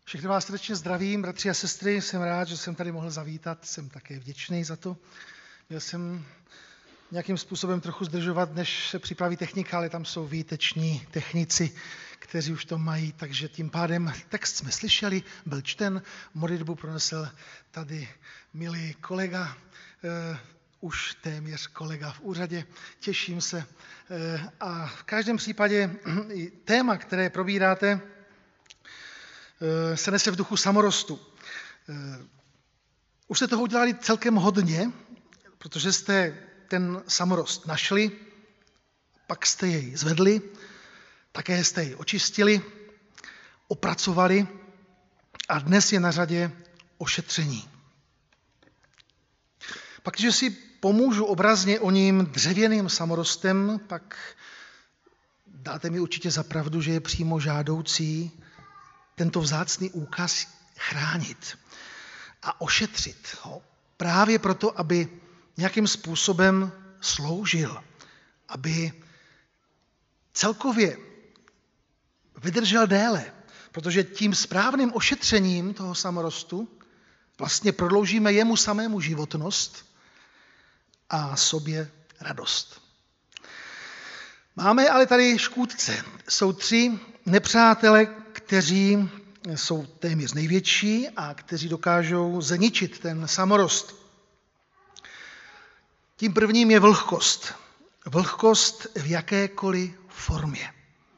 Všechny vás srdečně zdravím, bratři a sestry, jsem rád, že jsem tady mohl zavítat, jsem také vděčný za to. Měl jsem nějakým způsobem trochu zdržovat, než se připraví technika, ale tam jsou výteční technici, kteří už to mají, takže tím pádem text jsme slyšeli, byl čten, modlitbu pronesl tady milý kolega, už téměř kolega v úřadě, těším se. A v každém případě téma, které probíráte, se nese v duchu samorostu. Už jste toho udělali celkem hodně, protože jste ten samorost našli, pak jste jej zvedli, také jste jej očistili, opracovali a dnes je na řadě ošetření. Pak, když si pomůžu obrazně o ním dřevěným samorostem, pak dáte mi určitě za pravdu, že je přímo žádoucí tento vzácný úkaz chránit a ošetřit ho. Právě proto, aby nějakým způsobem sloužil, aby celkově vydržel déle, protože tím správným ošetřením toho samorostu vlastně prodloužíme jemu samému životnost a sobě radost. Máme ale tady škůdce. Jsou 3 nepřátelé, kteří jsou téměř největší a kteří dokážou zničit ten samorost. Tím prvním je vlhkost. Vlhkost v jakékoliv formě.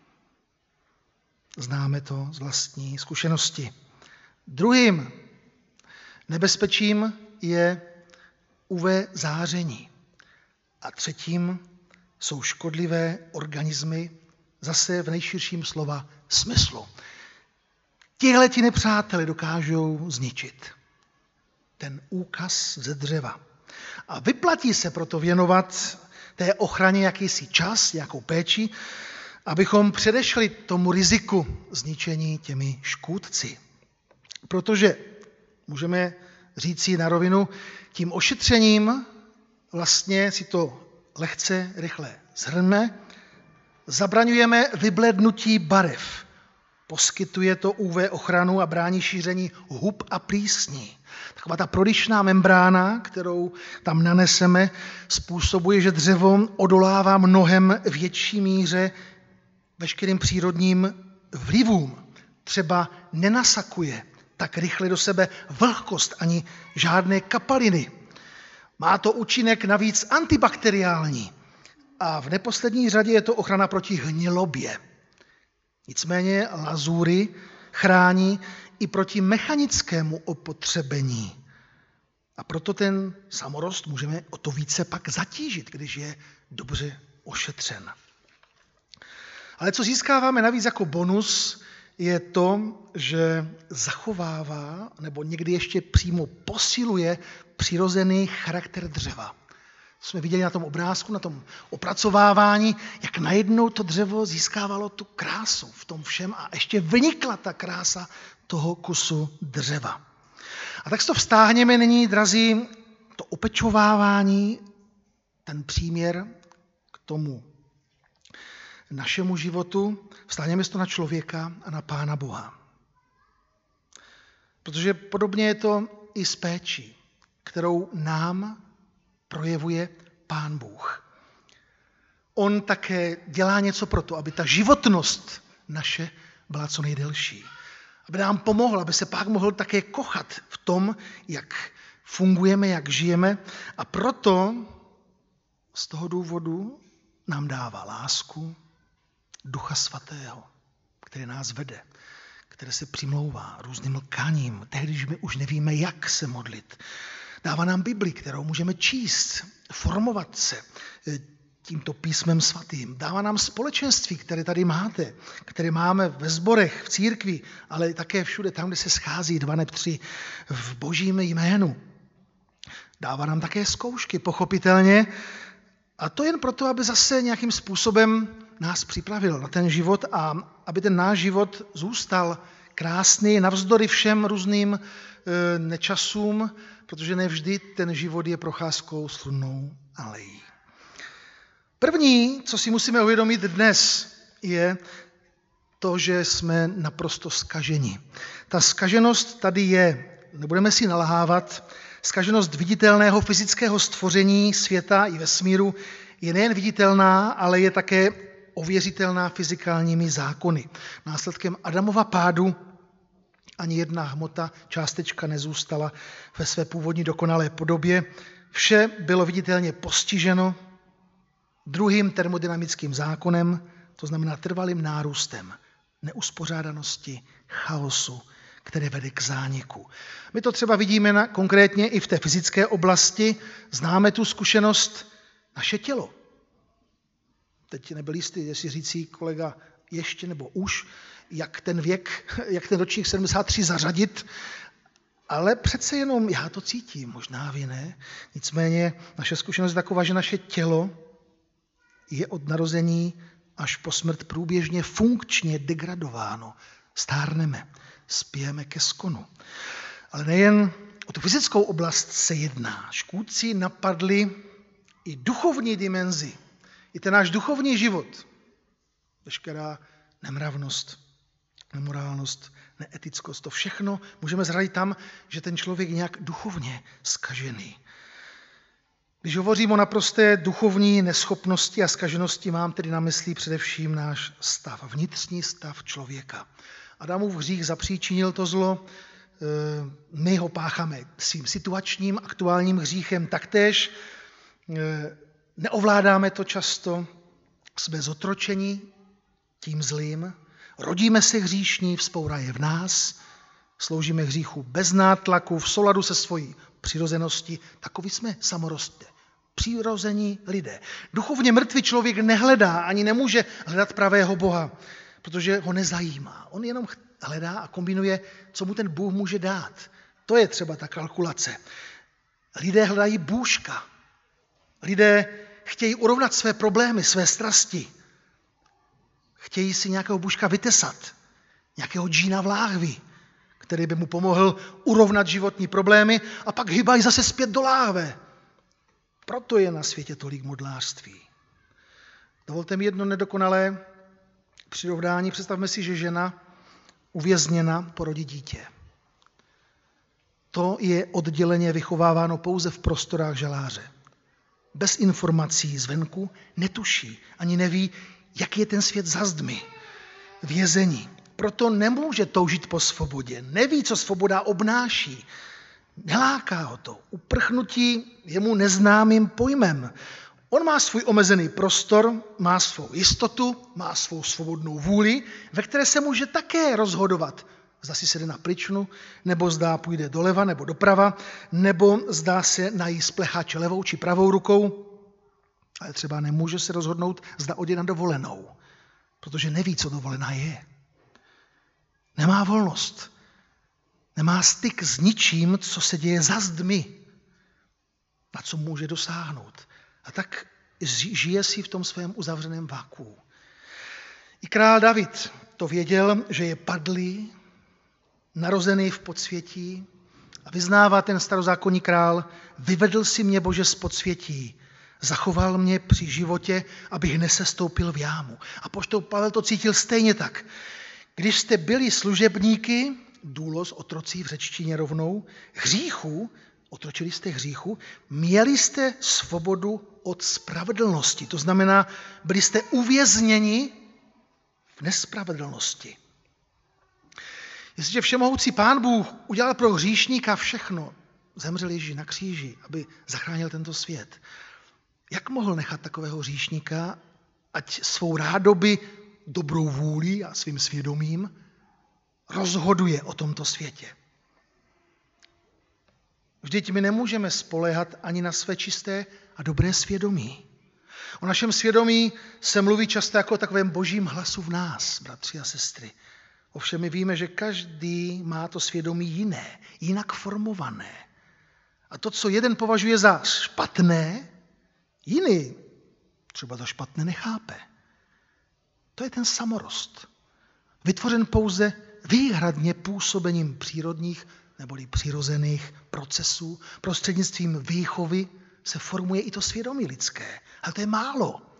Známe to z vlastní zkušenosti. Druhým nebezpečím je UV záření. A třetím jsou škodlivé organismy, zase v nejširším slova smyslu. Tihleti nepřáteli dokážou zničit ten úkaz ze dřeva. A vyplatí se proto věnovat té ochraně jakýsi čas, nějakou péči, abychom předešli tomu riziku zničení těmi škůdci. Protože můžeme říci na rovinu, tím ošetřením vlastně si to lehce, rychle shrneme, zabraňujeme vyblednutí barev. Poskytuje to UV ochranu a brání šíření hub a plísní. Taková ta prodyšná membrána, kterou tam naneseme, způsobuje, že dřevo odolává mnohem větší míře veškerým přírodním vlivům. Třeba nenasakuje tak rychle do sebe vlhkost ani žádné kapaliny. Má to účinek navíc antibakteriální a v neposlední řadě je to ochrana proti hnilobě. Nicméně lazury chrání i proti mechanickému opotřebení. A proto ten samorost můžeme o to více pak zatížit, když je dobře ošetřen. Ale co získáváme navíc jako bonus, je to, že zachovává nebo někdy ještě přímo posiluje přirozený charakter dřeva. Jsme viděli na tom obrázku, na tom opracovávání, jak najednou to dřevo získávalo tu krásu v tom všem a ještě vynikla ta krása toho kusu dřeva. A tak si to vztáhněme nyní, drazí, to opečovávání, ten příměr k tomu našemu životu, vztáhněme si to na člověka a na Pána Boha. Protože podobně je to i s péčí, kterou nám projevuje Pán Bůh. On také dělá něco pro to, aby ta životnost naše byla co nejdelší. Aby nám pomohl, aby se pak mohl také kochat v tom, jak fungujeme, jak žijeme. A proto z toho důvodu nám dává lásku Ducha Svatého, který nás vede, který se přimlouvá různým lkaním, tehdy, když my už nevíme, jak se modlit. Dává nám Bibli, kterou můžeme číst, formovat se tímto písmem svatým. Dává nám společenství, které tady máte, které máme ve sborech, v církvi, ale také všude tam, kde se schází 2 nebo 3 v Božím jménu. Dává nám také zkoušky, pochopitelně, a to jen proto, aby zase nějakým způsobem nás připravil na ten život a aby ten náš život zůstal krásný navzdory všem různým nečasům, protože nevždy ten život je procházkou slunnou alejí. První, co si musíme uvědomit dnes, je, to, že jsme naprosto zkaženi. Ta zkaženost tady je, nebudeme si nalhávat, zkaženost viditelného fyzického stvoření světa i vesmíru je nejen viditelná, ale je také ověřitelná fyzikálními zákony. Následkem Adamova pádu ani jedna hmota, částečka nezůstala ve své původní dokonalé podobě. Vše bylo viditelně postiženo druhým termodynamickým zákonem, to znamená trvalým nárůstem neuspořádanosti, chaosu, které vede k zániku. My to třeba vidíme konkrétně i v té fyzické oblasti. Známe tu zkušenost naše tělo. Teď nebyl jistý, jestli řící kolega ještě nebo už, jak ten věk, jak ten ročník 73 zařadit, ale přece jenom já to cítím, možná vy ne. Nicméně naše zkušenost je taková, že naše tělo je od narození až po smrt průběžně funkčně degradováno. Stárneme, spějeme ke skonu. Ale nejen o tu fyzickou oblast se jedná. Škůdci napadli i duchovní dimenzi, i ten náš duchovní život. Veškerá nemravnost, nemorálnost, neetickost, to všechno můžeme zradit tam, že ten člověk je nějak duchovně zkažený. Když hovořím o naprosté duchovní neschopnosti a zkaženosti, mám tedy na mysli především náš stav, vnitřní stav člověka. Adamův hřích zapříčinil to zlo, my ho pácháme svým situačním, aktuálním hříchem taktéž, neovládáme to často, jsme zotročeni tím zlým, rodíme se hříšní, vzpoura je v nás, sloužíme hříchu bez nátlaku, v souladu se svojí přirozeností, takový jsme samorostně, přirození lidé. Duchovně mrtvý člověk nehledá, ani nemůže hledat pravého Boha, protože ho nezajímá. On jenom hledá a kombinuje, co mu ten Bůh může dát. To je třeba ta kalkulace. Lidé hledají bůžka. Lidé chtějí urovnat své problémy, své strasti. Chtějí si nějakého bůžka vytesat, nějakého džína v láhvi, který by mu pomohl urovnat životní problémy a pak hybají zase zpět do láhve. Proto je na světě tolik modlářství. Dovolte mi jedno nedokonalé přirovnání. Představme si, že žena uvězněna porodí dítě. To je odděleně vychováváno pouze v prostorách žaláře. Bez informací zvenku netuší, ani neví, jaký je ten svět za zdmi, vězení. Proto nemůže toužit po svobodě, neví, co svoboda obnáší. Neláká ho to. Uprchnutí je mu neznámým pojmem. On má svůj omezený prostor, má svou jistotu, má svou svobodnou vůli, ve které se může také rozhodovat. Zda si sede na pryčnu, nebo zdá půjde doleva nebo doprava, nebo zdá se nají splecháče levou či pravou rukou, ale třeba nemůže se rozhodnout, zda odjde na dovolenou, protože neví, co dovolená je. Nemá volnost, nemá styk s ničím, co se děje za zdmi, na co může dosáhnout. A tak žije si v tom svém uzavřeném vakuu. I král David to věděl, že je padlý, narozený v podsvětí a vyznává ten starozákonní král, vyvedl si mě, Bože, z podsvětí, zachoval mě při životě, abych nesestoupil v jámu. A apoštol Pavel to cítil stejně tak. Když jste byli služebníky, důlos, otrocí v řečtině rovnou, hříchu, otročili jste hříchu, měli jste svobodu od spravedlnosti. To znamená, byli jste uvězněni v nespravedlnosti. Jestliže všemohoucí Pán Bůh udělal pro hříšníka všechno, zemřel Ježíš na kříži, aby zachránil tento svět, jak mohl nechat takového hříšníka, ať svou rádoby, dobrou vůli a svým svědomím rozhoduje o tomto světě? Vždyť my nemůžeme spoléhat ani na své čisté a dobré svědomí. O našem svědomí se mluví často jako o takovém božím hlasu v nás, bratři a sestry. Ovšem my víme, že každý má to svědomí jiné, jinak formované. A to, co jeden považuje za špatné, jiný třeba za špatné nechápe. To je ten samorost. Vytvořen pouze výhradně působením přírodních neboli přirozených procesů. Prostřednictvím výchovy se formuje i to svědomí lidské. Ale to je málo.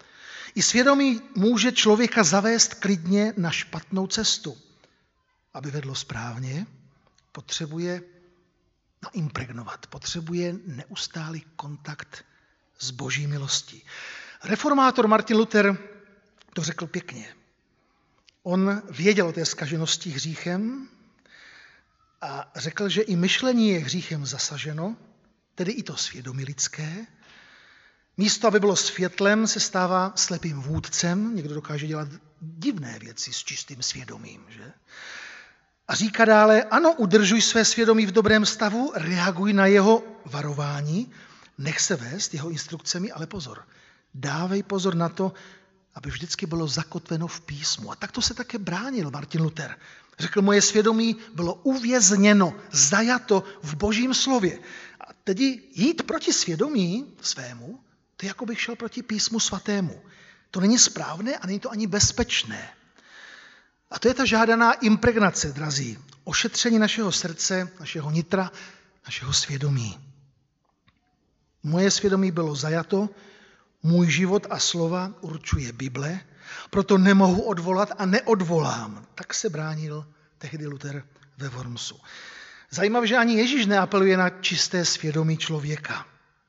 I svědomí může člověka zavést klidně na špatnou cestu. Aby vedlo správně, potřebuje naimpregnovat, potřebuje neustálý kontakt s Boží milostí. Reformátor Martin Luther to řekl pěkně. On věděl o té zkaženosti hříchem a řekl, že i myšlení je hříchem zasaženo, tedy i to svědomí lidské. Místo, aby bylo světlem, se stává slepým vůdcem. Někdo dokáže dělat divné věci s čistým svědomím, že? A říká dále, ano, udržuj své svědomí v dobrém stavu, reaguj na jeho varování, nech se vést jeho instrukcemi, ale pozor, dávej pozor na to, aby vždycky bylo zakotveno v písmu. A takto se také bránil Martin Luther. Řekl, moje svědomí bylo uvězněno, zajato v Božím slově. A tedy jít proti svědomí svému, to je jako bych šel proti písmu svatému. To není správné a není to ani bezpečné. A to je ta žádaná impregnace, drazí. Ošetření našeho srdce, našeho nitra, našeho svědomí. Moje svědomí bylo zajato, můj život a slova určuje Bible, proto nemohu odvolat a neodvolám. Tak se bránil tehdy Luther ve Wormsu. Zajímavé, že ani Ježíš neapeluje na čisté svědomí člověka.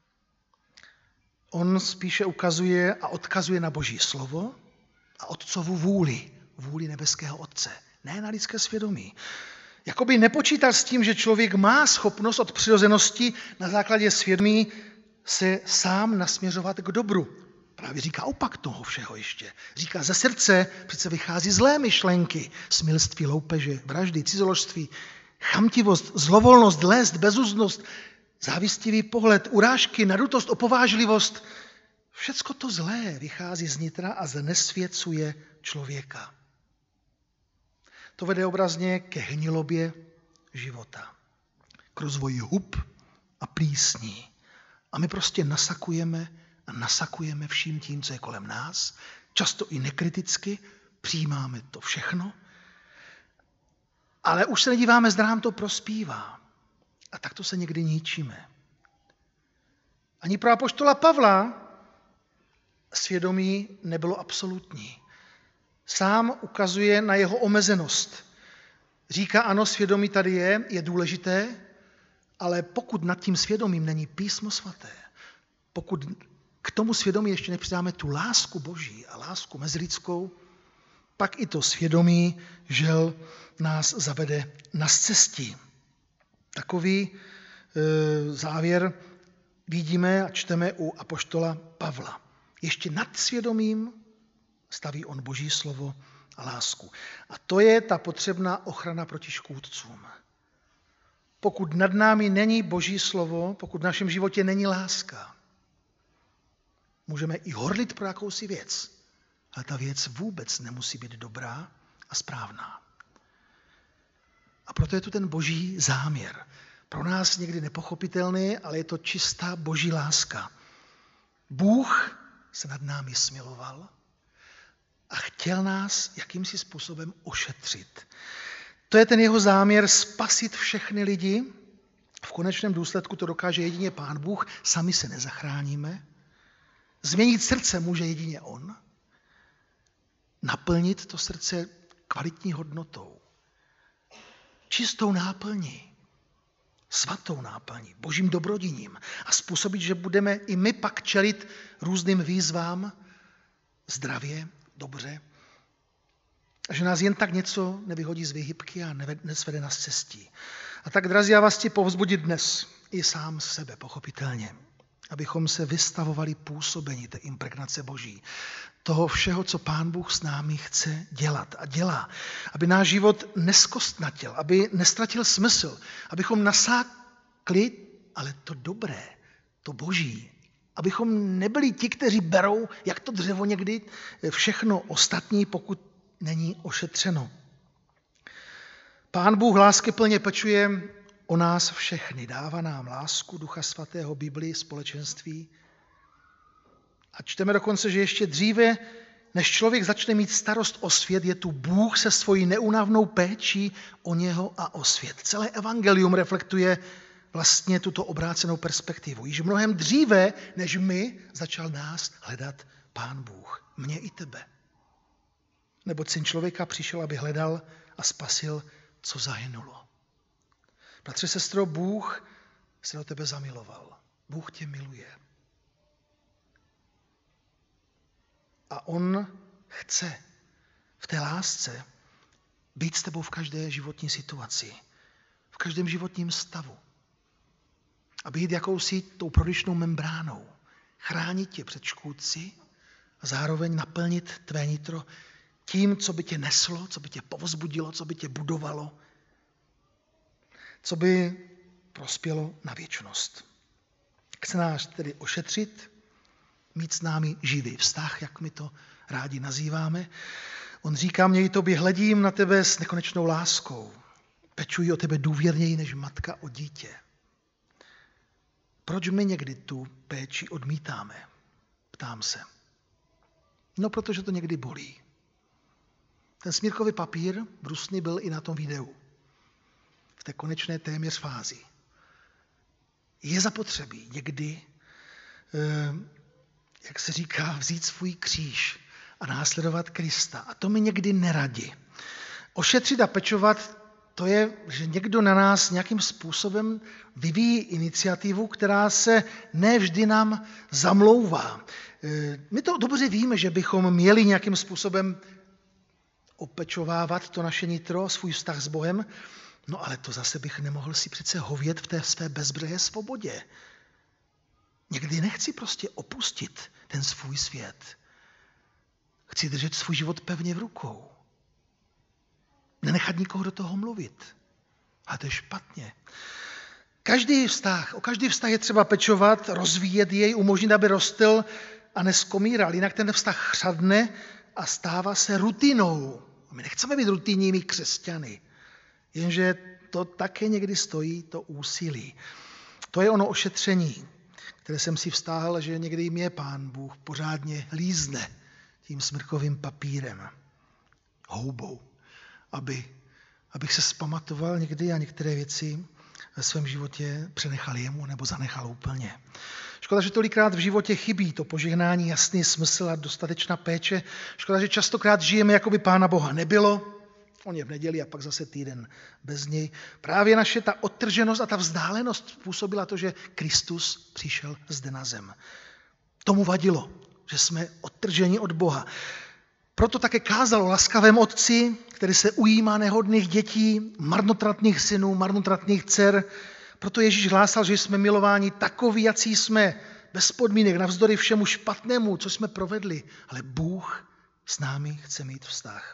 On spíše ukazuje a odkazuje na Boží slovo a otcovu vůli nebeského Otce, ne na lidské svědomí. Jakoby nepočítal s tím, že člověk má schopnost od přirozenosti na základě svědomí se sám nasměřovat k dobru. Právě říká opak toho všeho ještě. Říká, ze srdce přece vychází zlé myšlenky, smilství, loupeže, vraždy, cizoložství, chamtivost, zlovolnost, lest, bezúznost, závistivý pohled, urážky, nadutost, opovážlivost. Všecko to zlé vychází z nitra a znesvěcuje člověka. To vede obrazně ke hnilobě života, k rozvoji hub a plísní. A my prostě nasakujeme vším tím, co je kolem nás, často i nekriticky, přijímáme to všechno, ale už se nedíváme, zda nám to prospívá. A takto se někdy ničíme. Ani pro apoštola Pavla svědomí nebylo absolutní. Sám ukazuje na jeho omezenost. Říká, ano, svědomí tady je důležité, ale pokud nad tím svědomím není písmo svaté, pokud k tomu svědomí ještě nepřidáme tu lásku Boží a lásku mezilidskou, pak i to svědomí, žel, nás zavede na scestí. Takový závěr vidíme a čteme u apoštola Pavla. Ještě nad svědomím staví on Boží slovo a lásku. A to je ta potřebná ochrana proti škůdcům. Pokud nad námi není Boží slovo, pokud v našem životě není láska, můžeme i horlit pro jakousi věc, ale ta věc vůbec nemusí být dobrá a správná. A proto je tu ten Boží záměr. Pro nás někdy nepochopitelný, ale je to čistá Boží láska. Bůh se nad námi smiloval a chtěl nás jakýmsi způsobem ošetřit. To je ten jeho záměr spasit všechny lidi. V konečném důsledku to dokáže jedině Pán Bůh, sami se nezachráníme. Změnit srdce může jedině on. Naplnit to srdce kvalitní hodnotou. Čistou náplní, svatou náplní, Božím dobrodiním a způsobit, že budeme i my pak čelit různým výzvám zdravě, dobře, a že nás jen tak něco nevyhodí z výhybky a nesvede nás cestí. A tak, drazí, já vás chci povzbudit dnes i sám sebe, pochopitelně, abychom se vystavovali působení té impregnace Boží, toho všeho, co Pán Bůh s námi chce dělat a dělá. Aby náš život neskostnatěl, aby nestratil smysl, abychom nasákli, ale to dobré, to Boží. Abychom nebyli ti, kteří berou, jak to dřevo někdy, všechno ostatní, pokud není ošetřeno. Pán Bůh láskyplně pečuje o nás všechny. Dává nám lásku, Ducha Svatého, Biblii, společenství. A čteme dokonce, že ještě dříve, než člověk začne mít starost o svět, je tu Bůh se svojí neúnavnou péčí o něho a o svět. Celé evangelium reflektuje vlastně tuto obrácenou perspektivu. Již mnohem dříve, než my, začal nás hledat Pán Bůh, mě i tebe. Neboť Syn člověka přišel, aby hledal a spasil, co zahynulo. Bratře, sestro, Bůh se do tebe zamiloval. Bůh tě miluje. A on chce v té lásce být s tebou v každé životní situaci, v každém životním stavu. A být jakousi tou prodyšnou membránou. Chránit tě před škůdci a zároveň naplnit tvé nitro tím, co by tě neslo, co by tě povzbudilo, co by tě budovalo, co by prospělo na věčnost. Chce nás tedy ošetřit, mít s námi živý vztah, jak my to rádi nazýváme. On říká, měj tobě, hledím na tebe s nekonečnou láskou. Pečuji o tebe důvěrněji než matka o dítě. Proč my někdy tu péči odmítáme? Ptám se. No, protože to někdy bolí. Ten smírkový papír brusný byl i na tom videu. V té konečné téměř fázi. Je zapotřebí někdy, jak se říká, vzít svůj kříž a následovat Krista. A to my někdy neradi. Ošetřit a pečovat, to je, že někdo na nás nějakým způsobem vyvíjí iniciativu, která se nevždy nám zamlouvá. My to dobře víme, že bychom měli nějakým způsobem opečovávat to naše nitro, svůj vztah s Bohem, no ale to zase bych nemohl si přece hovět v té své bezbřehé svobodě. Někdy nechci prostě opustit ten svůj svět. Chci držet svůj život pevně v rukou. Nenechat nikoho do toho mluvit. A to je špatně. O každý vztah je třeba pečovat, rozvíjet jej, umožnit, aby rostl a neskomíral. Jinak ten vztah chřadne a stává se rutinou. My nechceme být rutinními křesťany. Jenže to také někdy stojí to úsilí. To je ono ošetření, které jsem si vztáhl, že někdy mě Pán Bůh pořádně lízne tím smrkovým papírem, houbou, abych se zpamatoval někdy a některé věci ve svém životě přenechal jemu nebo zanechal úplně. Škoda, že tolikrát v životě chybí to požehnání, jasný smysl a dostatečná péče. Škoda, že častokrát žijeme, jako by Pána Boha nebylo. On je v neděli a pak zase týden bez něj. Právě naše ta odtrženost a ta vzdálenost způsobila to, že Kristus přišel zde na zem. Tomu vadilo, že jsme odtrženi od Boha. Proto také kázal o laskavém otci, který se ujímá nehodných dětí, marnotratných synů, marnotratných dcer. Proto Ježíš hlásal, že jsme milováni takoví, jací jsme, bez podmínek, navzdory všemu špatnému, co jsme provedli. Ale Bůh s námi chce mít vztah.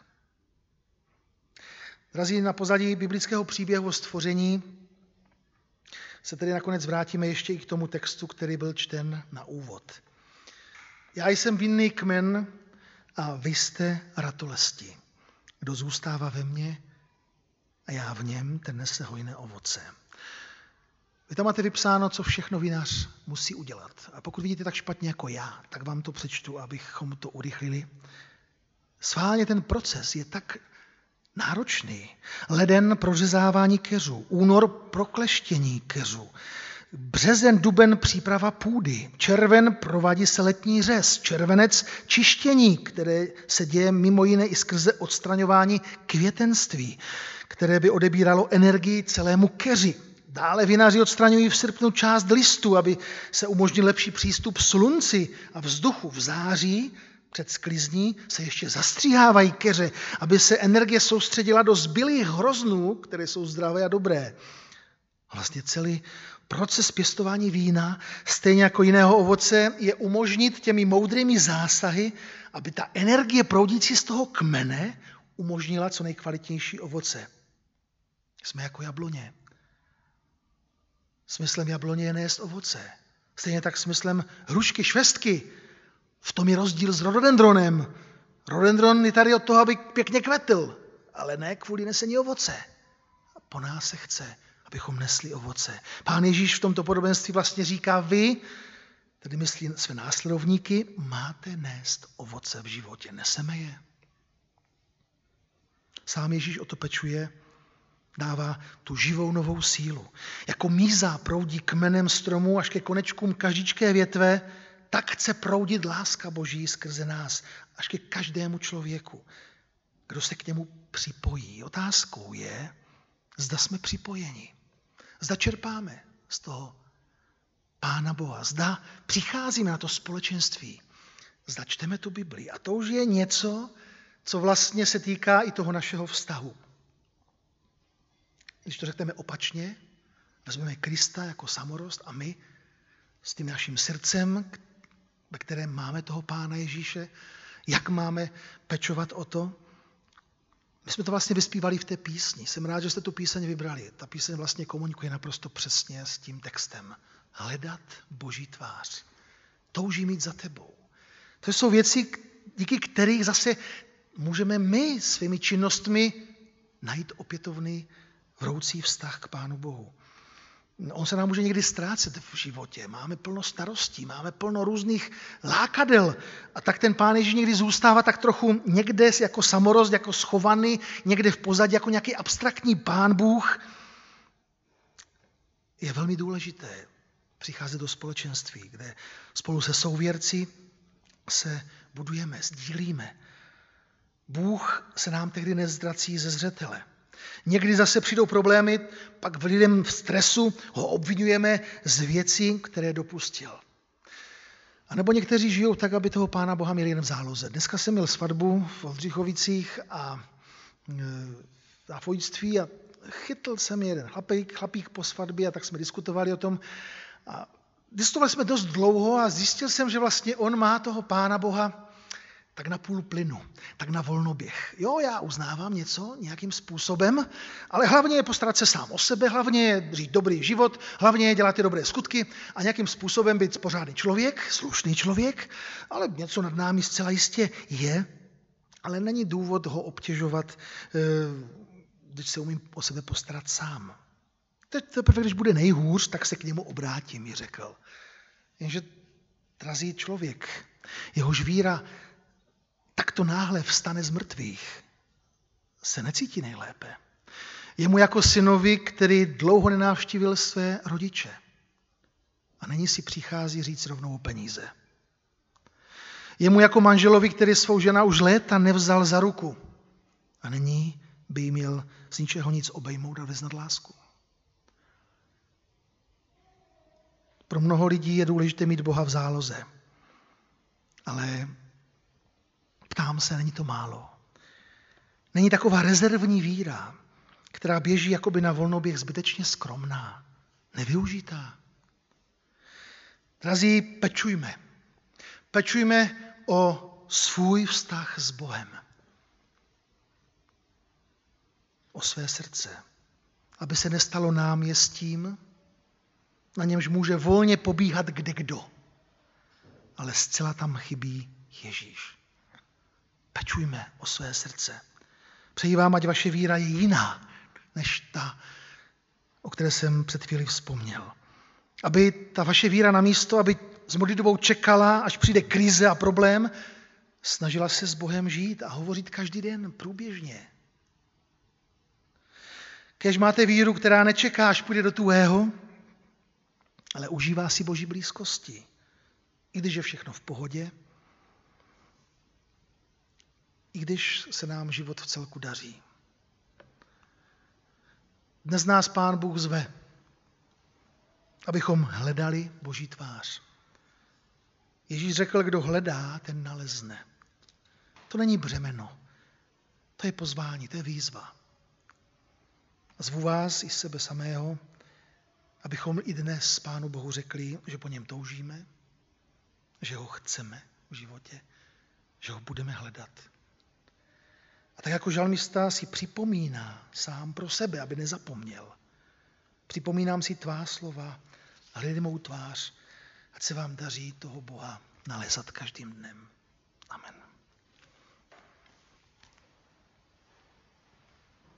Drazí, na pozadí biblického příběhu o stvoření se tedy nakonec vrátíme ještě i k tomu textu, který byl čten na úvod. Já jsem vinný kmen a vy jste ratolesti. Kdo zůstává ve mně a já v něm, ten nese hojné ovoce. Vy tam máte vypsáno, co všechno vinař musí udělat. A pokud vidíte tak špatně jako já, tak vám to přečtu, abychom to urychlili. Schválně ten proces je tak náročný. Leden prořezávání keřů, únor prokleštění keřů, březen, duben příprava půdy, červen provádí se letní řez, červenec čištění, které se děje mimo jiné i skrze odstraňování květenství, které by odebíralo energii celému keři. Dále vinaři odstraňují v srpnu část listů, aby se umožnil lepší přístup slunci a vzduchu. V září před sklizní se ještě zastříhávají keře, aby se energie soustředila do zbylých hroznů, které jsou zdravé a dobré. Vlastně celý proces pěstování vína, stejně jako jiného ovoce, je umožnit těmi moudrými zásahy, aby ta energie proudící z toho kmene umožnila co nejkvalitnější ovoce. Jsme jako jabloně. Smyslem jabloně je nést ovoce. Stejně tak smyslem hrušky, švestky. V tom je rozdíl s rododendronem. Rododendron je tady od toho, aby pěkně kvetl, ale ne kvůli nesení ovoce. A po nás se chce, abychom nesli ovoce. Pán Ježíš v tomto podobenství vlastně říká, vy, tedy myslí své následovníky, máte nést ovoce v životě. Neseme je. Sám Ježíš o to pečuje, dává tu živou novou sílu. Jako míza proudí kmenem stromu až ke konečkům každičké větve, tak chce proudit láska Boží skrze nás až ke každému člověku, kdo se k němu připojí. Otázkou je, zda jsme připojeni. Zda čerpáme z toho Pána Boha. Zda přicházíme na to společenství. Zda čteme tu Bibli. A to už je něco, co vlastně se týká i toho našeho vztahu. Když to řekneme opačně, vezmeme Krista jako samorost a my s tím naším srdcem, ve kterém máme toho Pána Ježíše, jak máme pečovat o to. My jsme to vlastně vyspívali v té písni. Jsem rád, že jste tu píseň vybrali. Ta píseň vlastně komunikuje naprosto přesně s tím textem. Hledat Boží tvář. Touží mít za tebou. To jsou věci, díky kterých zase můžeme my svými činnostmi najít opětovný vroucí vztah k Pánu Bohu. On se nám může někdy ztrácet v životě. Máme plno starostí, máme plno různých lákadel. A tak ten Pán Ježíš někdy zůstává tak trochu někde jako samorost, jako schovaný, někde v pozadí, jako nějaký abstraktní Pán Bůh. Je velmi důležité přicházet do společenství, kde spolu se souvěrci se budujeme, sdílíme. Bůh se nám tehdy nezdrací ze zřetele. Někdy zase přijdou problémy, pak v lidem v stresu ho obvinujeme z věcí, které dopustil. A nebo někteří žijou tak, aby toho Pána Boha měli jen v záloze. Dneska jsem měl svatbu v Oldřichovicích a na fojictví a chytl jsem jeden chlapík po svatbě a tak jsme diskutovali o tom. A diskutovali jsme dost dlouho a zjistil jsem, že vlastně on má toho Pána Boha tak na půl plynu, tak na volnoběh. Jo, já uznávám něco nějakým způsobem, ale hlavně je postarat se sám o sebe, hlavně je žít dobrý život, hlavně je dělat ty dobré skutky a nějakým způsobem být pořádný člověk, slušný člověk, ale něco nad námi zcela jistě je, ale není důvod ho obtěžovat, když se umím o sebe postarat sám. Teď teprve, když bude nejhůř, tak se k němu obrátím, mi řekl. Jenže drazí člověk, jehož víra takto náhle vstane z mrtvých, se necítí nejlépe. Je mu jako synovi, který dlouho nenávštívil své rodiče. A nyní si přichází říct rovnou o peníze. Je mu jako manželovi, který svou žena už léta nevzal za ruku. A nyní by jí měl z ničeho nic obejmout a vyznat lásku. Pro mnoho lidí je důležité mít Boha v záloze. Ale ptám se, není to málo. Není taková rezervní víra, která běží jakoby na volnoběh zbytečně skromná, nevyužitá. Drazí, pečujme. Pečujme o svůj vztah s Bohem. O své srdce. Aby se nestalo náměstím, na němž může volně pobíhat kdekdo. Ale zcela tam chybí Ježíš. Pečujme o své srdce. Přeji vám, ať vaše víra je jiná, než ta, o které jsem před chvílí vzpomněl. Aby ta vaše víra namísto, aby s modlitbou čekala, až přijde krize a problém, snažila se s Bohem žít a hovořit každý den průběžně. Kéž máte víru, která nečeká, až půjde do tuhého, ale užívá si Boží blízkosti. I když je všechno v pohodě, i když se nám život v celku daří. Dnes nás Pán Bůh zve, abychom hledali Boží tvář. Ježíš řekl, kdo hledá, ten nalezne. To není břemeno, to je pozvání, to je výzva. A zvu vás i sebe samého, abychom i dnes Pánu Bohu řekli, že po něm toužíme, že ho chceme v životě, že ho budeme hledat. A tak jako žalmista si připomíná sám pro sebe, aby nezapomněl. Připomínám si tvá slova, hledej mou tvář, ať se vám daří toho Boha nalézat každým dnem.